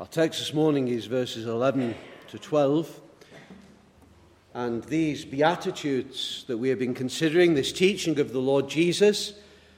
Our text this morning is verses 11 to 12. And these Beatitudes that we have been considering, this teaching of the Lord Jesus,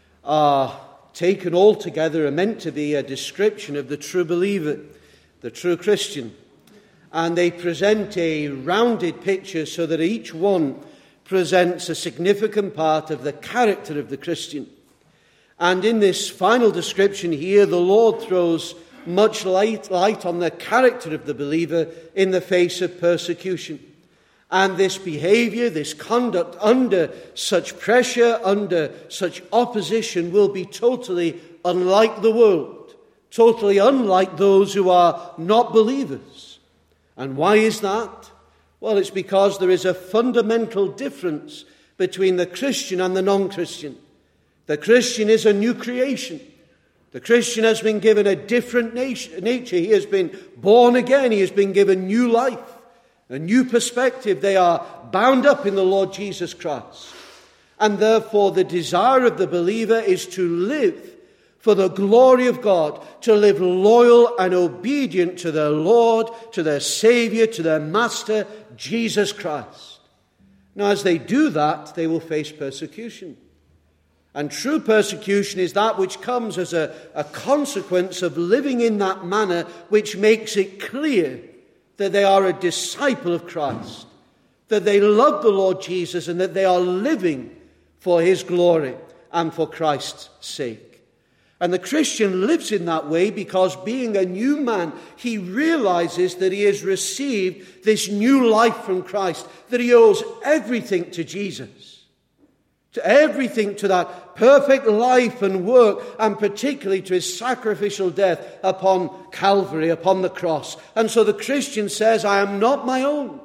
are taken all together and meant to be a description of the true believer, the true Christian. And they present a rounded picture so that each one presents a significant part of the character of the Christian. And in this final description here, the Lord throws much light on the character of the believer in the face of persecution. And this behavior, this conduct under such pressure, under such opposition, will be totally unlike the world, totally unlike those who are not believers. And why is that? Well, it's because there is a fundamental difference between the Christian and the non-Christian. The Christian is a new creation. The Christian has been given a different nature. He has been born again. He has been given new life, a new perspective. They are bound up in the Lord Jesus Christ. And therefore, the desire of the believer is to live for the glory of God, to live loyal and obedient to their Lord, to their Savior, to their Master, Jesus Christ. Now, as they do that, they will face persecution. And true persecution is that which comes as a consequence of living in that manner which makes it clear that they are a disciple of Christ, that they love the Lord Jesus, and that they are living for his glory and for Christ's sake. And the Christian lives in that way because, being a new man, he realizes that he has received this new life from Christ, that he owes everything to Jesus. To everything, to that perfect life and work, and particularly to his sacrificial death upon Calvary, upon the cross. And so the Christian says, I am not my own.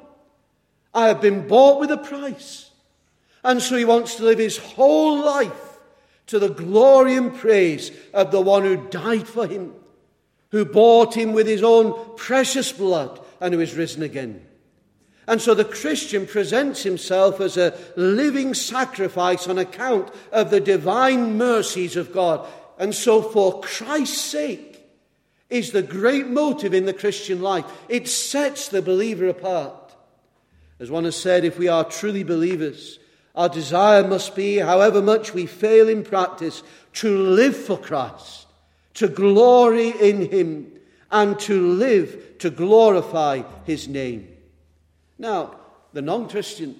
I have been bought with a price. And so he wants to live his whole life to the glory and praise of the one who died for him, who bought him with his own precious blood, and who is risen again. And so the Christian presents himself as a living sacrifice on account of the divine mercies of God. And so for Christ's sake is the great motive in the Christian life. It sets the believer apart. As one has said, if we are truly believers, our desire must be, however much we fail in practice, to live for Christ, to glory in him, and to live to glorify his name. Now, the non-Christian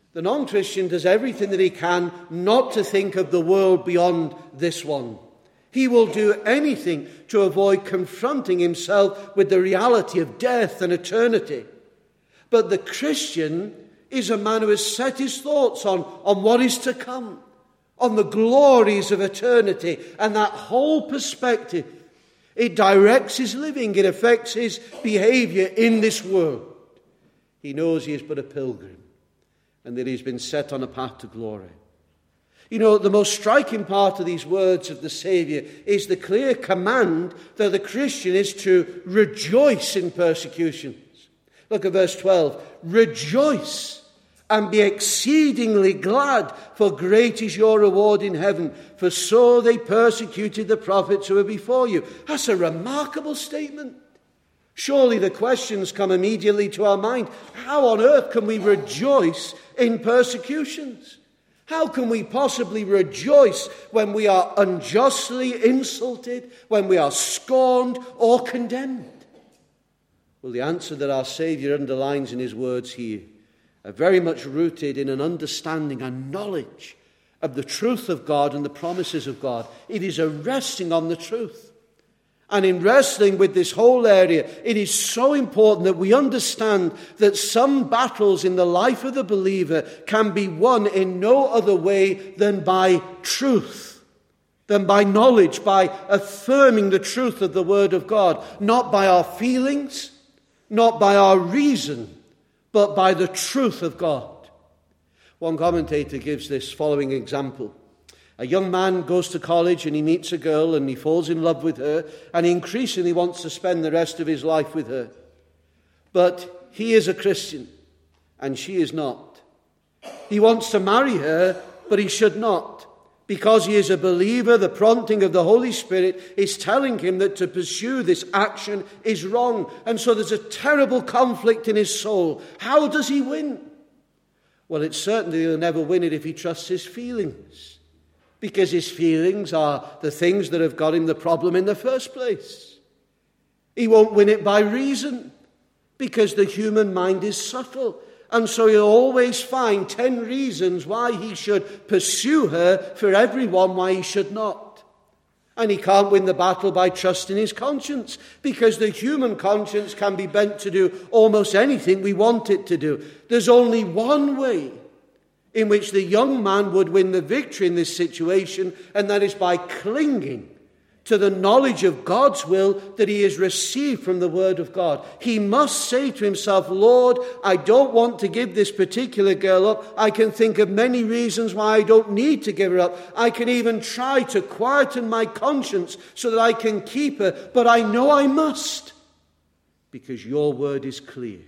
does everything that he can not to think of the world beyond this one. He will do anything to avoid confronting himself with the reality of death and eternity. But the Christian is a man who has set his thoughts on what is to come, on the glories of eternity, and that whole perspective, it directs his living, it affects his behavior in this world. He knows he is but a pilgrim and that he's been set on a path to glory. You know, the most striking part of these words of the Savior is the clear command that the Christian is to rejoice in persecutions. Look at verse 12. Rejoice and be exceedingly glad, for great is your reward in heaven, for so they persecuted the prophets who were before you. That's a remarkable statement. Surely the questions come immediately to our mind. How on earth can we rejoice in persecutions? How can we possibly rejoice when we are unjustly insulted, when we are scorned or condemned? Well, the answer that our Saviour underlines in his words here are very much rooted in an understanding and knowledge of the truth of God and the promises of God. It is a resting on the truth. And in wrestling with this whole area, it is so important that we understand that some battles in the life of the believer can be won in no other way than by truth, than by knowledge, by affirming the truth of the Word of God, not by our feelings, not by our reason, but by the truth of God. One commentator gives this following example. A young man goes to college and he meets a girl and he falls in love with her, and he increasingly wants to spend the rest of his life with her. But he is a Christian and she is not. He wants to marry her, but he should not, Because he is a believer, the prompting of the Holy Spirit is telling him that to pursue this action is wrong. And so there's a terrible conflict in his soul. How does he win? Well, it's certainly he'll never win it if he trusts his feelings. Because his feelings are the things that have got him the problem in the first place. He won't win it by reason. Because the human mind is subtle. And so he'll always find 10 reasons why he should pursue her for everyone why he should not. And he can't win the battle by trusting his conscience, because the human conscience can be bent to do almost anything we want it to do. There's only one way in which the young man would win the victory in this situation, and that is by clinging to the knowledge of God's will that he has received from the Word of God. He must say to himself, Lord, I don't want to give this particular girl up. I can think of many reasons why I don't need to give her up. I can even try to quieten my conscience so that I can keep her, but I know I must, because your word is clear.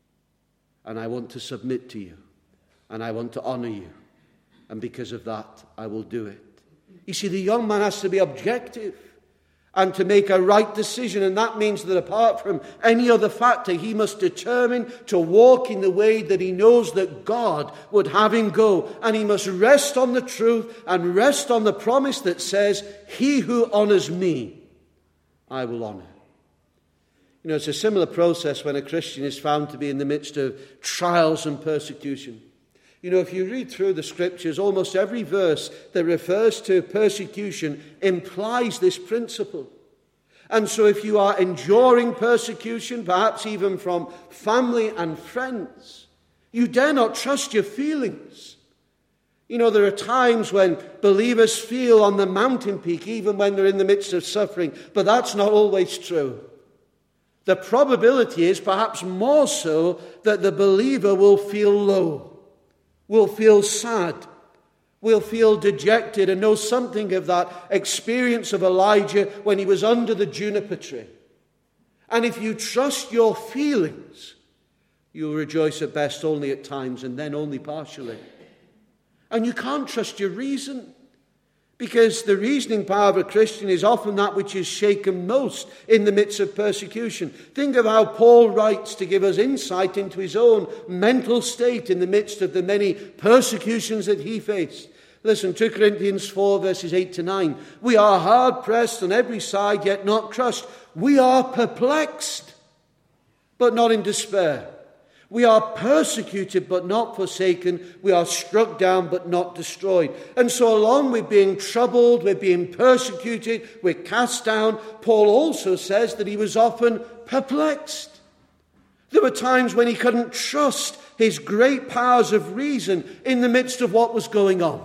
And I want to submit to you, and I want to honor you. And because of that, I will do it. You see, the young man has to be objective and to make a right decision. And that means that apart from any other factor, he must determine to walk in the way that he knows that God would have him go. And he must rest on the truth and rest on the promise that says, he who honors me, I will honor. You know, it's a similar process when a Christian is found to be in the midst of trials and persecution. You know, if you read through the scriptures, almost every verse that refers to persecution implies this principle. And so if you are enduring persecution, perhaps even from family and friends, you dare not trust your feelings. You know, there are times when believers feel on the mountain peak, even when they're in the midst of suffering, but that's not always true. The probability is perhaps more so that the believer will feel low, will feel sad, will feel dejected, and know something of that experience of Elijah when he was under the juniper tree. And if you trust your feelings, you'll rejoice at best only at times, and then only partially. And you can't trust your reason, because the reasoning power of a Christian is often that which is shaken most in the midst of persecution. Think of how Paul writes to give us insight into his own mental state in the midst of the many persecutions that he faced. Listen, 2 Corinthians 4 verses 8 to 9. We are hard pressed on every side, yet not crushed. We are perplexed, but not in despair. We are persecuted, but not forsaken. We are struck down, but not destroyed. And so along with being troubled, with being persecuted, we're cast down, Paul also says that he was often perplexed. There were times when he couldn't trust his great powers of reason in the midst of what was going on.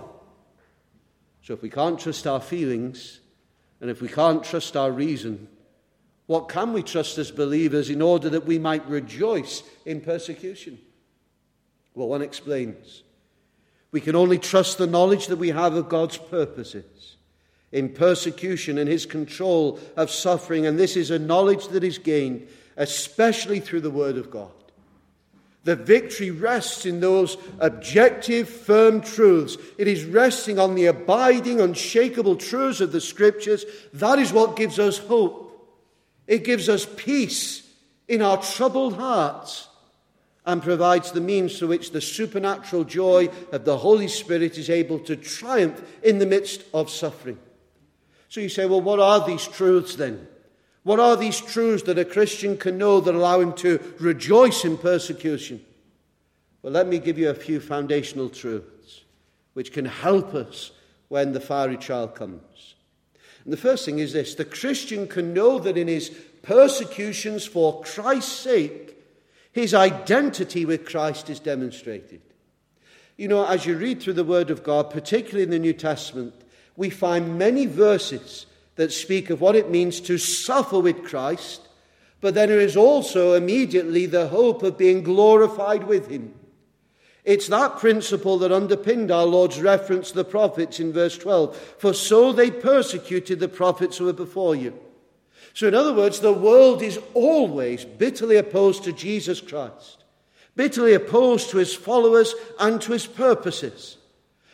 So if we can't trust our feelings, and if we can't trust our reason, what can we trust as believers in order that we might rejoice in persecution? Well, one explains. We can only trust the knowledge that we have of God's purposes in persecution and his control of suffering. And this is a knowledge that is gained, especially through the Word of God. The victory rests in those objective, firm truths. It is resting on the abiding, unshakable truths of the Scriptures. That is what gives us hope. It gives us peace in our troubled hearts and provides the means through which the supernatural joy of the Holy Spirit is able to triumph in the midst of suffering. So you say, well, what are these truths then? What are these truths that a Christian can know that allow him to rejoice in persecution? Well, let me give you a few foundational truths which can help us when the fiery trial comes. And the first thing is this: the Christian can know that in his persecutions for Christ's sake, his identity with Christ is demonstrated. You know, as you read through the Word of God, particularly in the New Testament, we find many verses that speak of what it means to suffer with Christ, but then there is also immediately the hope of being glorified with him. It's that principle that underpinned our Lord's reference to the prophets in verse 12. For so they persecuted the prophets who were before you. So in other words, the world is always bitterly opposed to Jesus Christ, bitterly opposed to his followers and to his purposes.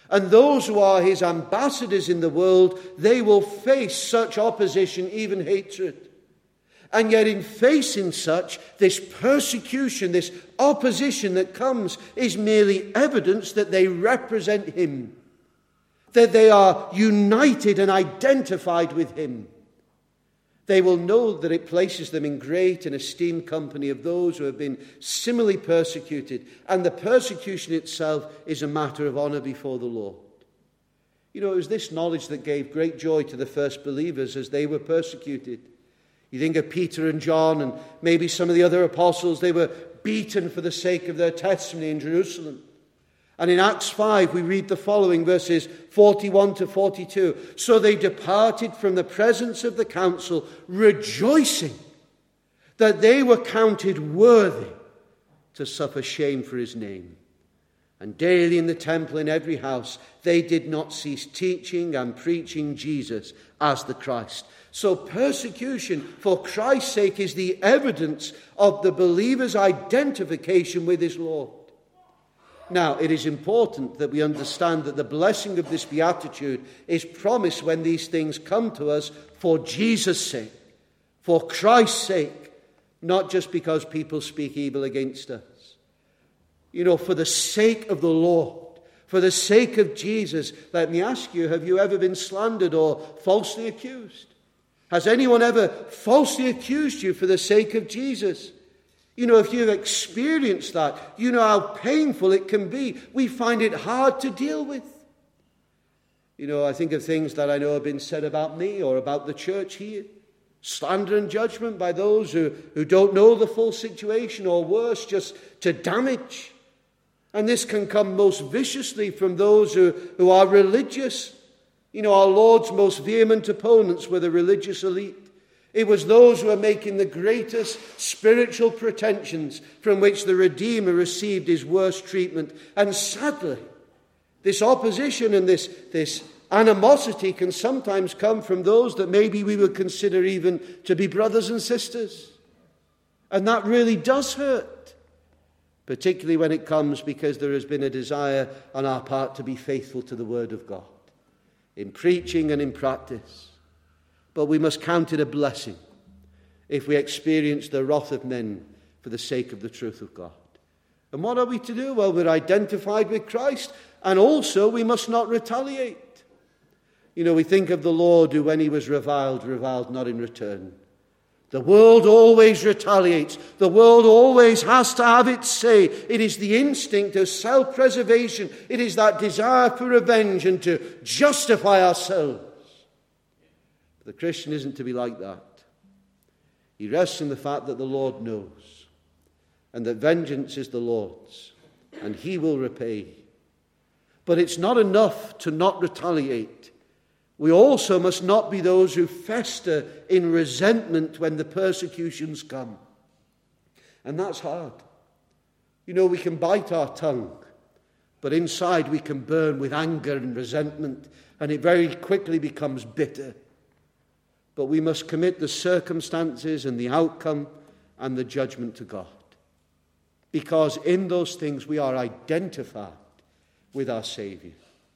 And those who are his ambassadors in the world, they will face such opposition, even hatred. And yet in facing such, this persecution, this opposition that comes is merely evidence that they represent him, that they are united and identified with him. They will know that it places them in great and esteemed company of those who have been similarly persecuted, and the persecution itself is a matter of honor before the Lord. You know, it was this knowledge that gave great joy to the first believers as they were persecuted. You think of Peter and John and maybe some of the other apostles. They were beaten for the sake of their testimony in Jerusalem. And in Acts 5 we read the following, verses 41 to 42. So they departed from the presence of the council, rejoicing that they were counted worthy to suffer shame for his name. And daily in the temple, in every house, they did not cease teaching and preaching Jesus as the Christ. So persecution for Christ's sake is the evidence of the believer's identification with his Lord. Now, it is important that we understand that the blessing of this beatitude is promised when these things come to us for Jesus' sake, for Christ's sake, not just because people speak evil against us. You know, for the sake of the Lord, for the sake of Jesus. Let me ask you, have you ever been slandered or falsely accused? Has anyone ever falsely accused you for the sake of Jesus? You know, if you've experienced that, you know how painful it can be. We find it hard to deal with. You know, I think of things that I know have been said about me or about the church here. Slander and judgment by those who don't know the full situation, or worse, just to damage. And this can come most viciously from those who are religious. You know, our Lord's most vehement opponents were the religious elite. It was those who were making the greatest spiritual pretensions from which the Redeemer received his worst treatment. And sadly, this opposition and this animosity can sometimes come from those that maybe we would consider even to be brothers and sisters. And that really does hurt, particularly when it comes because there has been a desire on our part to be faithful to the Word of God, in preaching and in practice. But we must count it a blessing if we experience the wrath of men for the sake of the truth of God. And what are we to do? Well, we're identified with Christ, and also we must not retaliate. You know, we think of the Lord who, when he was reviled not in return. The world always retaliates. The world always has to have its say. It is the instinct of self-preservation. It is that desire for revenge and to justify ourselves. The Christian isn't to be like that. He rests in the fact that the Lord knows, and that vengeance is the Lord's, and he will repay. But it's not enough to not retaliate. We also must not be those who fester in resentment when the persecutions come. And that's hard. You know, we can bite our tongue, but inside we can burn with anger and resentment, and it very quickly becomes bitter. But we must commit the circumstances and the outcome and the judgment to God. Because in those things we are identified with our Savior.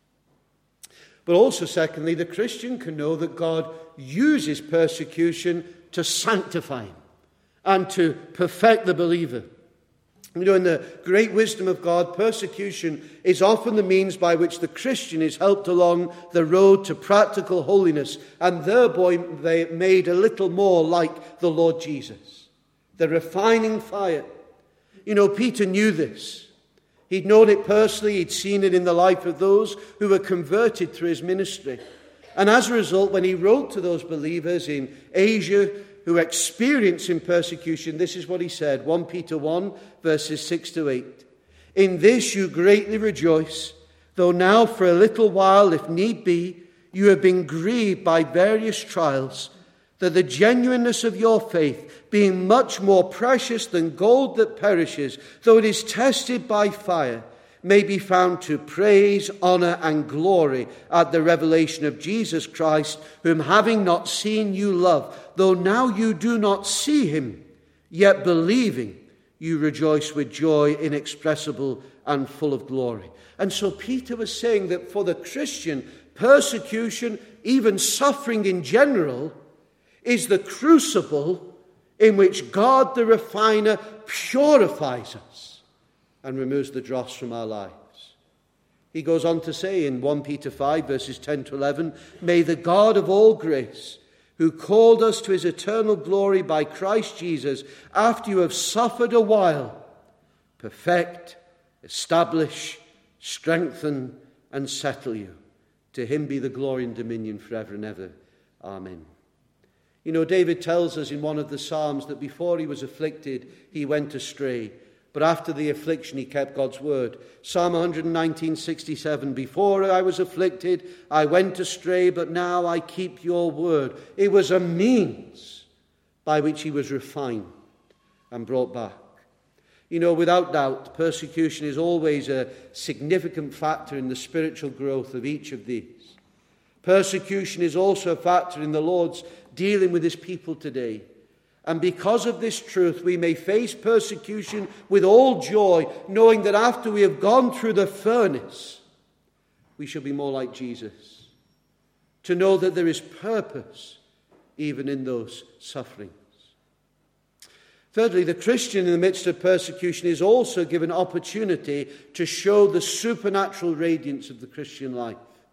But also, secondly, the Christian can know that God uses persecution to sanctify him and to perfect the believer. You know, in the great wisdom of God, persecution is often the means by which the Christian is helped along the road to practical holiness and thereby made a little more like the Lord Jesus. The refining fire. You know, Peter knew this. He'd known it personally. He'd seen it in the life of those who were converted through his ministry. And as a result, when he wrote to those believers in Asia who experienced in persecution, this is what he said, 1 Peter 1, verses 6 to 8. In this you greatly rejoice, though now for a little while, if need be, you have been grieved by various trials, that the genuineness of your faith, being much more precious than gold that perishes, though it is tested by fire, may be found to praise, honor, and glory at the revelation of Jesus Christ, whom having not seen you love, though now you do not see him, yet believing, you rejoice with joy inexpressible and full of glory. And so Peter was saying that for the Christian, persecution, even suffering in general, is the crucible in which God the refiner purifies us and removes the dross from our lives. He goes on to say in 1 Peter 5, verses 10 to 11, "May the God of all grace, who called us to his eternal glory by Christ Jesus, after you have suffered a while, perfect, establish, strengthen, and settle you. To him be the glory and dominion forever and ever. Amen." You know, David tells us in one of the Psalms that before he was afflicted, he went astray. But after the affliction, he kept God's word. Psalm 119:67, "Before I was afflicted, I went astray, but now I keep your word." It was a means by which he was refined and brought back. You know, without doubt, persecution is always a significant factor in the spiritual growth of each of these. Persecution is also a factor in the Lord's dealing with his people today. And because of this truth, we may face persecution with all joy, knowing that after we have gone through the furnace, we shall be more like Jesus. To know that there is purpose even in those sufferings. Thirdly, the Christian in the midst of persecution is also given opportunity to show the supernatural radiance of the Christian life.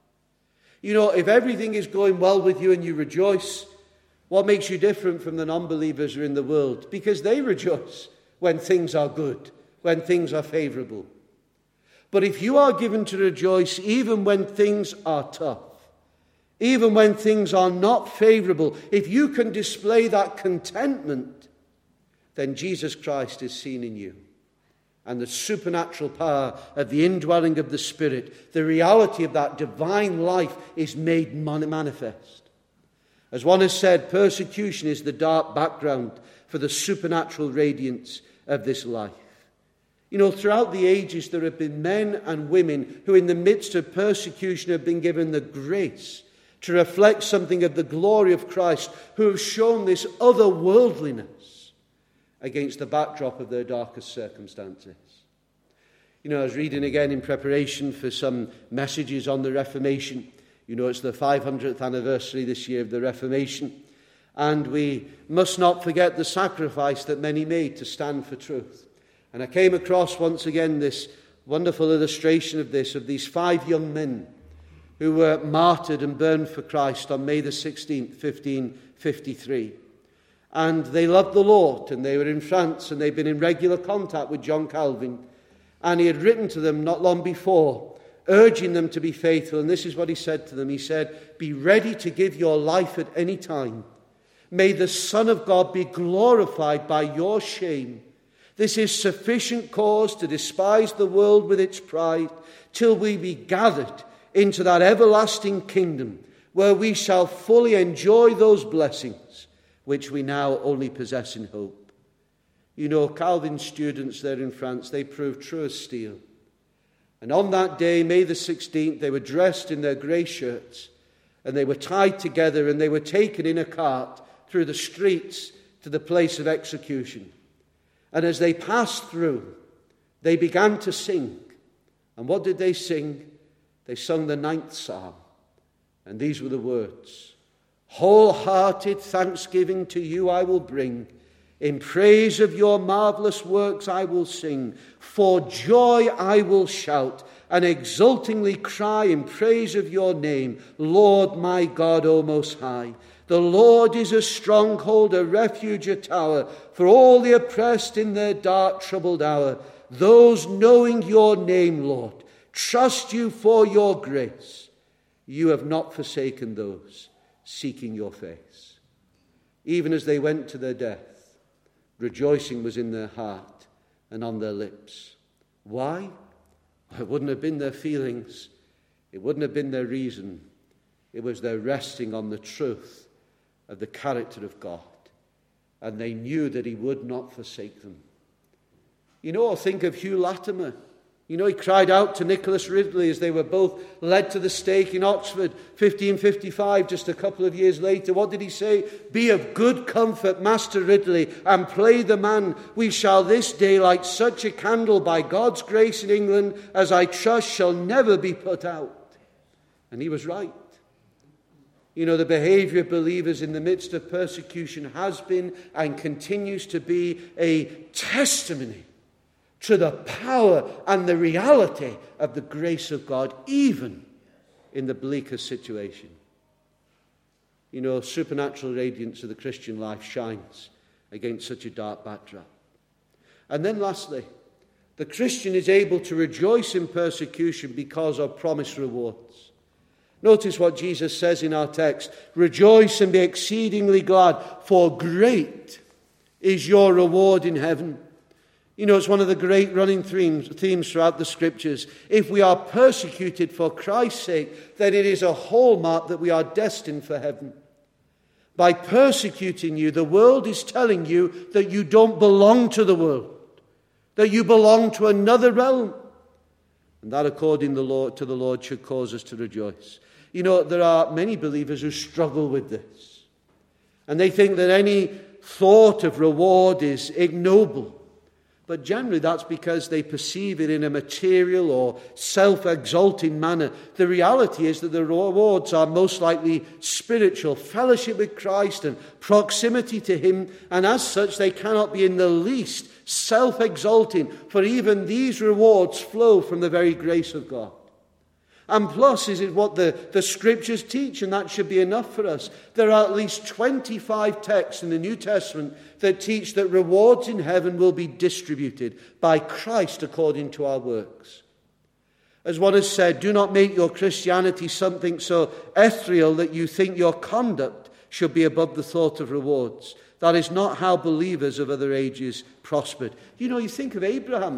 You know, if everything is going well with you and you rejoice, what makes you different from the non-believers who are in the world? Because they rejoice when things are good, when things are favorable. But if you are given to rejoice even when things are tough, even when things are not favorable, if you can display that contentment, then Jesus Christ is seen in you. And the supernatural power of the indwelling of the Spirit, the reality of that divine life is made manifest. As one has said, persecution is the dark background for the supernatural radiance of this life. You know, throughout the ages there have been men and women who in the midst of persecution have been given the grace to reflect something of the glory of Christ, who have shown this otherworldliness against the backdrop of their darkest circumstances. You know, I was reading again in preparation for some messages on the Reformation. You know, it's the 500th anniversary this year of the Reformation. And we must not forget the sacrifice that many made to stand for truth. And I came across once again this wonderful illustration of this, of these 5 young men who were martyred and burned for Christ on May the 16th, 1553. And they loved the Lord, and they were in France, and they'd been in regular contact with John Calvin. And he had written to them not long before, urging them to be faithful. And this is what he said to them. He said, "Be ready to give your life at any time. May the Son of God be glorified by your shame. This is sufficient cause to despise the world with its pride, till we be gathered into that everlasting kingdom, where we shall fully enjoy those blessings which we now only possess in hope." You know, Calvin's students there in France, they proved true as steel. And on that day, May the 16th, they were dressed in their grey shirts, and they were tied together, and they were taken in a cart through the streets to the place of execution. And as they passed through, they began to sing. And what did they sing? They sung the 9th Psalm. And these were the words: "Wholehearted thanksgiving to you I will bring. In praise of your marvelous works I will sing. For joy I will shout and exultingly cry in praise of your name, Lord my God, O Most High. The Lord is a stronghold, a refuge, a tower for all the oppressed in their dark, troubled hour. Those knowing your name, Lord, trust you for your grace. You have not forsaken those seeking your face." Even as they went to their death, rejoicing was in their heart and on their lips. Why? It wouldn't have been their feelings. It wouldn't have been their reason. It was their resting on the truth of the character of God. And they knew that he would not forsake them. You know, think of Hugh Latimer. You know, he cried out to Nicholas Ridley as they were both led to the stake in Oxford, 1555, just a couple of years later. What did he say? "Be of good comfort, Master Ridley, and play the man. We shall this day light such a candle by God's grace in England as I trust shall never be put out." And he was right. You know, the behavior of believers in the midst of persecution has been and continues to be a testimony to the power and the reality of the grace of God, even in the bleakest situation. You know, supernatural radiance of the Christian life shines against such a dark backdrop. And then lastly, the Christian is able to rejoice in persecution because of promised rewards. Notice what Jesus says in our text: "Rejoice and be exceedingly glad, for great is your reward in heaven." You know, it's one of the great running themes throughout the Scriptures. If we are persecuted for Christ's sake, then it is a hallmark that we are destined for heaven. By persecuting you, the world is telling you that you don't belong to the world, that you belong to another realm. And that, according to the Lord, should cause us to rejoice. You know, there are many believers who struggle with this. And they think that any thought of reward is ignoble. But generally that's because they perceive it in a material or self-exalting manner. The reality is that the rewards are most likely spiritual, fellowship with Christ and proximity to Him, and as such they cannot be in the least self-exalting, for even these rewards flow from the very grace of God. And plus, is it what the Scriptures teach, and that should be enough for us. There are at least 25 texts in the New Testament that teach that rewards in heaven will be distributed by Christ according to our works. As one has said, do not make your Christianity something so ethereal that you think your conduct should be above the thought of rewards. That is not how believers of other ages prospered. You know, you think of Abraham.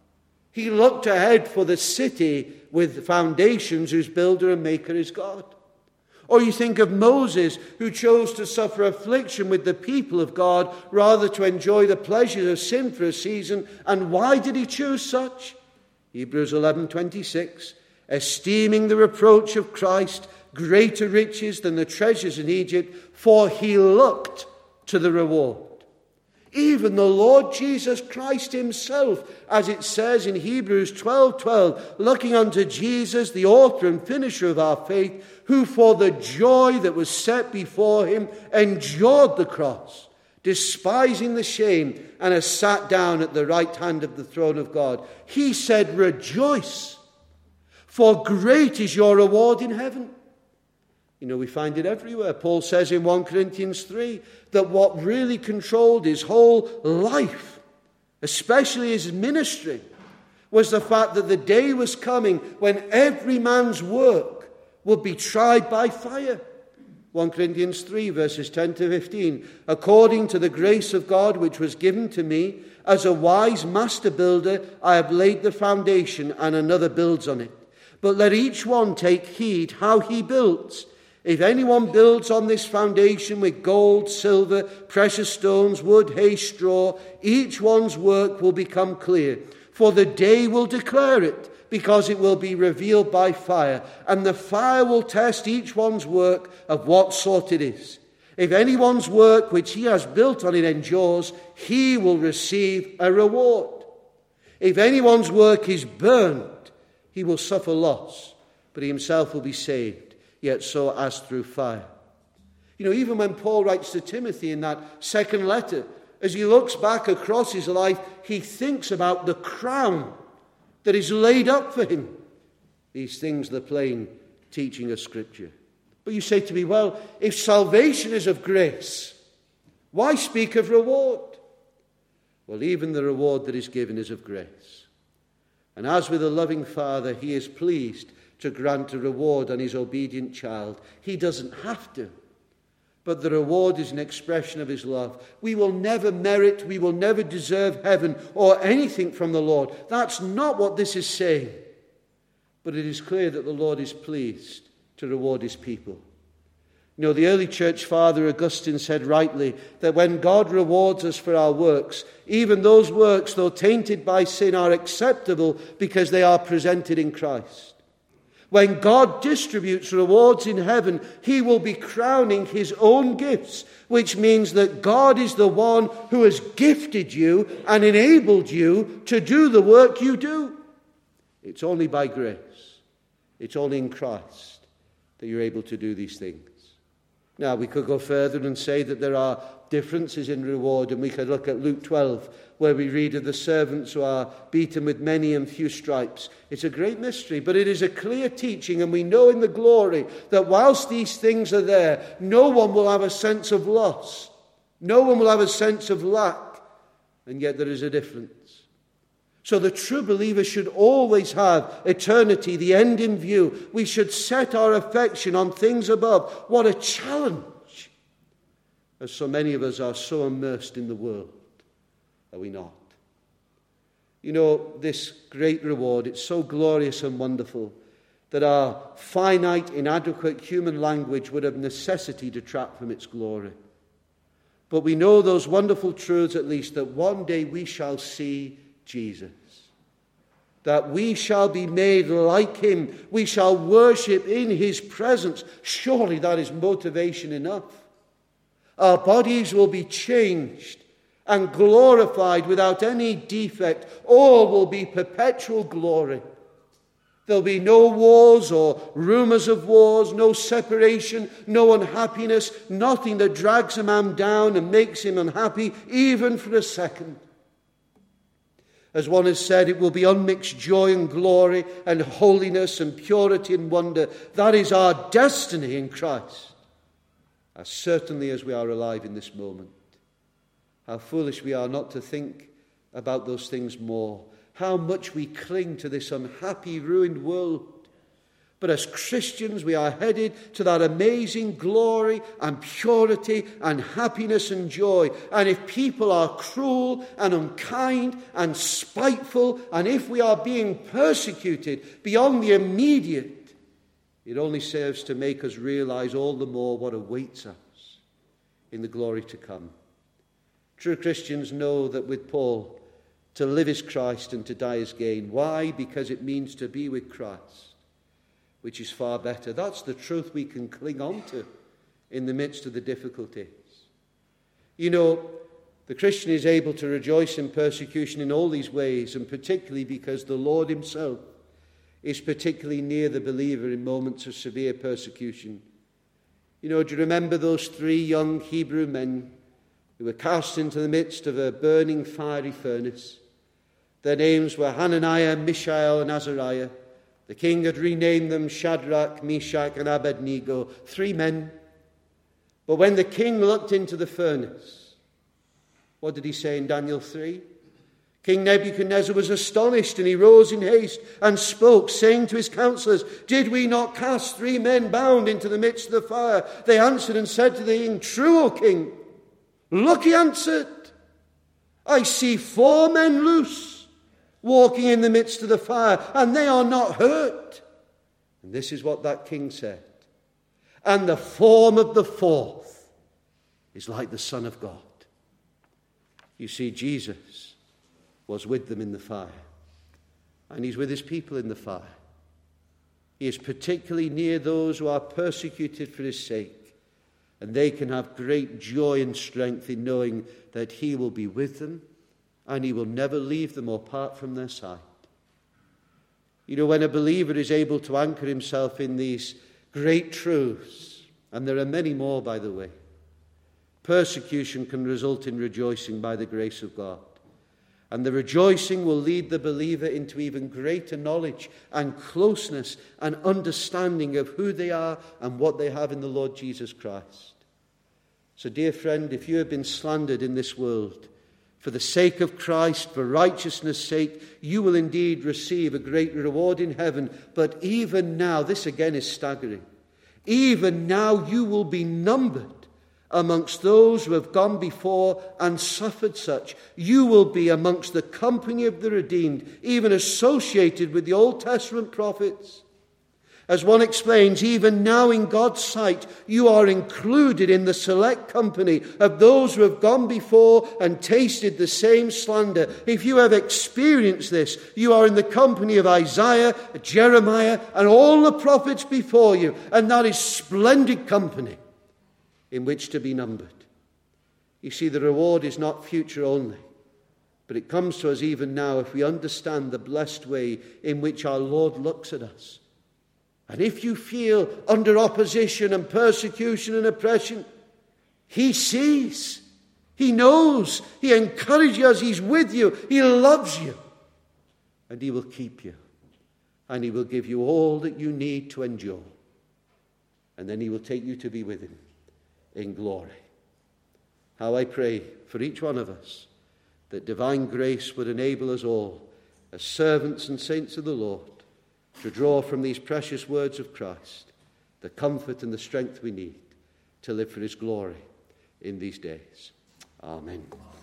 He looked ahead for the city with foundations whose builder and maker is God. Or you think of Moses, who chose to suffer affliction with the people of God rather to enjoy the pleasures of sin for a season. And why did he choose such? Hebrews 11:26, esteeming the reproach of Christ greater riches than the treasures in Egypt, for he looked to the reward. Even the Lord Jesus Christ himself, as it says in Hebrews 12:12, looking unto Jesus, the author and finisher of our faith, who for the joy that was set before him endured the cross, despising the shame, and has sat down at the right hand of the throne of God. He said, rejoice, for great is your reward in heaven. You know, we find it everywhere. Paul says in 1 Corinthians 3 that what really controlled his whole life, especially his ministry, was the fact that the day was coming when every man's work would be tried by fire. 1 Corinthians 3 verses 10 to 15. According to the grace of God which was given to me, as a wise master builder, I have laid the foundation and another builds on it. But let each one take heed how he builds. If anyone builds on this foundation with gold, silver, precious stones, wood, hay, straw, each one's work will become clear. For the day will declare it, because it will be revealed by fire. And the fire will test each one's work of what sort it is. If anyone's work which he has built on it endures, he will receive a reward. If anyone's work is burned, he will suffer loss, but he himself will be saved, yet so as through fire. You know, even when Paul writes to Timothy in that second letter, as he looks back across his life, he thinks about the crown that is laid up for him. These things, the plain teaching of Scripture. But you say to me, well, if salvation is of grace, why speak of reward? Well, even the reward that is given is of grace. And as with a loving father, he is pleased to grant a reward on his obedient child. He doesn't have to. But the reward is an expression of his love. We will never merit, we will never deserve heaven or anything from the Lord. That's not what this is saying. But it is clear that the Lord is pleased to reward his people. You know, the early church father Augustine said rightly that when God rewards us for our works, even those works, though tainted by sin, are acceptable because they are presented in Christ. When God distributes rewards in heaven, he will be crowning his own gifts, which means that God is the one who has gifted you and enabled you to do the work you do. It's only by grace. It's only in Christ that you're able to do these things. Now, we could go further and say that there are differences in reward, and we could look at Luke 12, where we read of the servants who are beaten with many and few stripes. It's a great mystery, but it is a clear teaching, and we know in the glory that whilst these things are there, no one will have a sense of loss. No one will have a sense of lack, and yet there is a difference. So the true believer should always have eternity, the end in view. We should set our affection on things above. What a challenge, as so many of us are so immersed in the world, are we not? You know, this great reward, it's so glorious and wonderful that our finite, inadequate human language would of necessity detract from its glory. But we know those wonderful truths, at least, that one day we shall see Jesus, that we shall be made like him, we shall worship in his presence. Surely that is motivation enough. Our bodies will be changed and glorified without any defect. All will be perpetual glory. There'll be no wars or rumors of wars, no separation, no unhappiness, nothing that drags a man down and makes him unhappy, even for a second. As one has said, it will be unmixed joy and glory and holiness and purity and wonder. That is our destiny in Christ, as certainly as we are alive in this moment. How foolish we are not to think about those things more. How much we cling to this unhappy, ruined world. But as Christians, we are headed to that amazing glory and purity and happiness and joy. And if people are cruel and unkind and spiteful, and if we are being persecuted beyond the immediate, it only serves to make us realize all the more what awaits us in the glory to come. True Christians know that with Paul, to live is Christ and to die is gain. Why? Because it means to be with Christ, which is far better. That's the truth we can cling on to in the midst of the difficulties. You know, the Christian is able to rejoice in persecution in all these ways, and particularly because the Lord himself is particularly near the believer in moments of severe persecution. You know, do you remember those 3 young Hebrew men who were cast into the midst of a burning fiery furnace? Their names were Hananiah, Mishael, and Azariah. The king had renamed them Shadrach, Meshach, and Abednego, 3 men. But when the king looked into the furnace, what did he say in Daniel 3? King Nebuchadnezzar was astonished, and he rose in haste and spoke, saying to his counselors, "Did we not cast 3 men bound into the midst of the fire?" They answered and said to the king, "True, O king." "Look," he answered, "I see 4 men loose, walking in the midst of the fire, and they are not hurt." And this is what that king said. "And the form of the 4th is like the Son of God." You see, Jesus was with them in the fire, and he's with his people in the fire. He is particularly near those who are persecuted for his sake, and they can have great joy and strength in knowing that he will be with them, and he will never leave them or part from their side. You know, when a believer is able to anchor himself in these great truths, and there are many more, by the way, persecution can result in rejoicing by the grace of God. And the rejoicing will lead the believer into even greater knowledge and closeness and understanding of who they are and what they have in the Lord Jesus Christ. So, dear friend, if you have been slandered in this world, for the sake of Christ, for righteousness' sake, you will indeed receive a great reward in heaven. But even now, this again is staggering, even now you will be numbered amongst those who have gone before and suffered such. You will be amongst the company of the redeemed, even associated with the Old Testament prophets. As one explains, even now in God's sight, you are included in the select company of those who have gone before and tasted the same slander. If you have experienced this, you are in the company of Isaiah, Jeremiah, and all the prophets before you. And that is splendid company in which to be numbered. You see, the reward is not future only, but it comes to us even now if we understand the blessed way in which our Lord looks at us. And if you feel under opposition and persecution and oppression, he sees, he knows, he encourages us, he's with you, he loves you, and he will keep you, and he will give you all that you need to endure, and then he will take you to be with him in glory. How I pray for each one of us that divine grace would enable us all, as servants and saints of the Lord, to draw from these precious words of Christ the comfort and the strength we need to live for his glory in these days. Amen.